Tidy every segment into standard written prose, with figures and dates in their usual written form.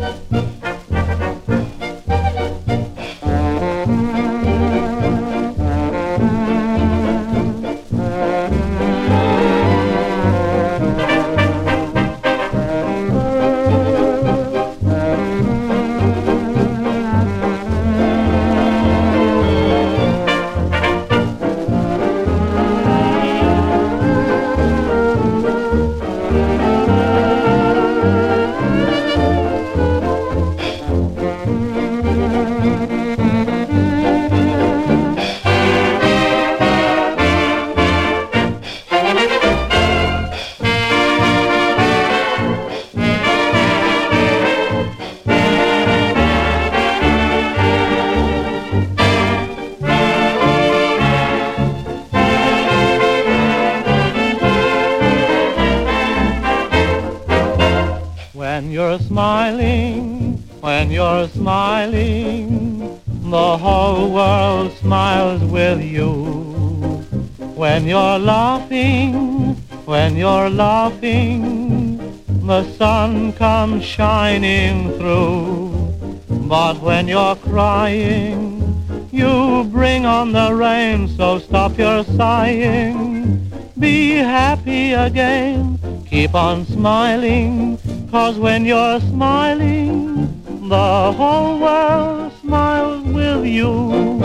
When you're smiling, when you're smiling, the whole world smiles with you. When you're laughing, when you're laughing, the sun comes shining through. But when you're crying, you bring on the rain, so stop your sighing. Be happy again, keep on smiling, 'cause when you're smiling, the whole world smiles with you.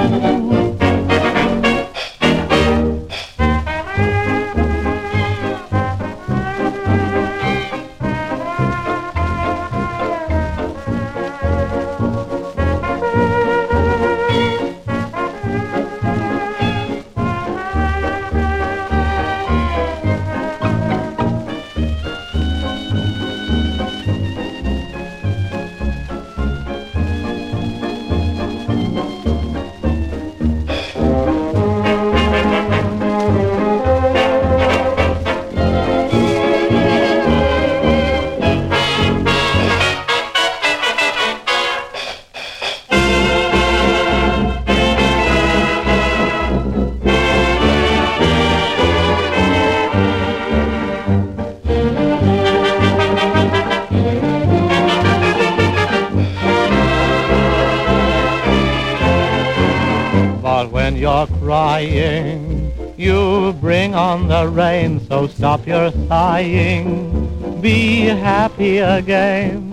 But when you're crying, you bring on the rain, so stop your sighing, be happy again.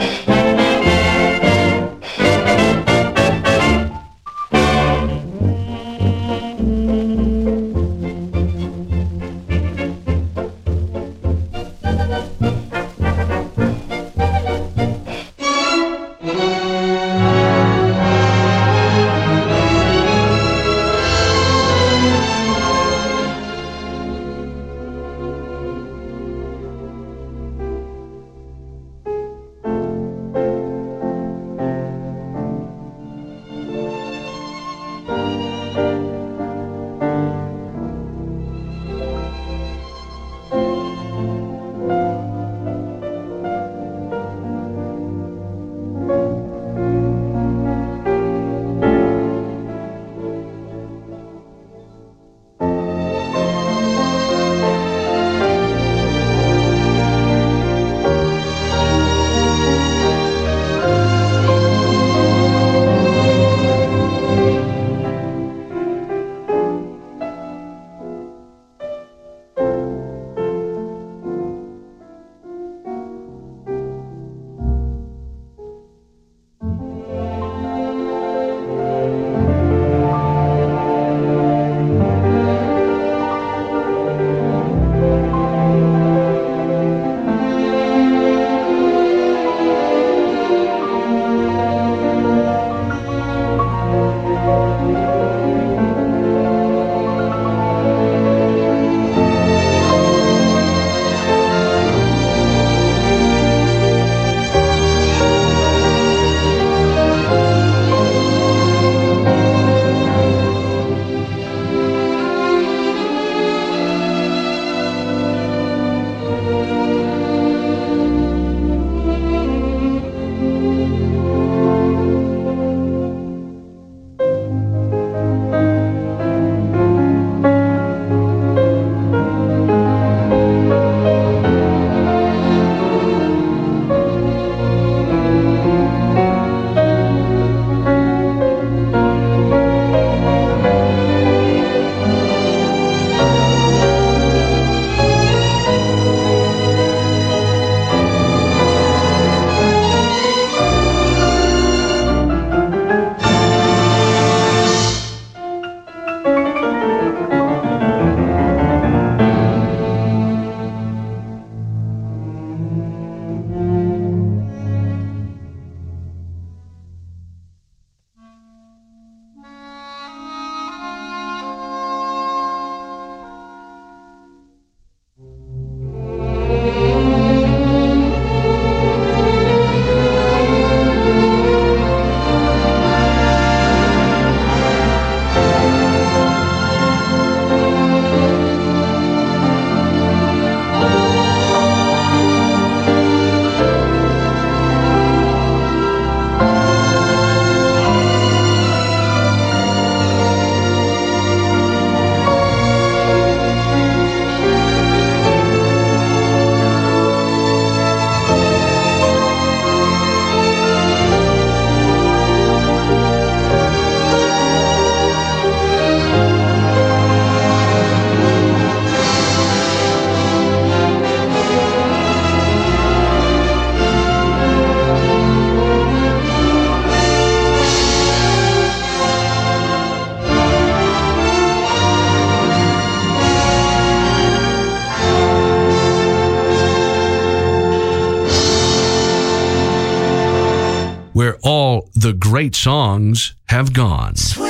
where all the great songs have gone.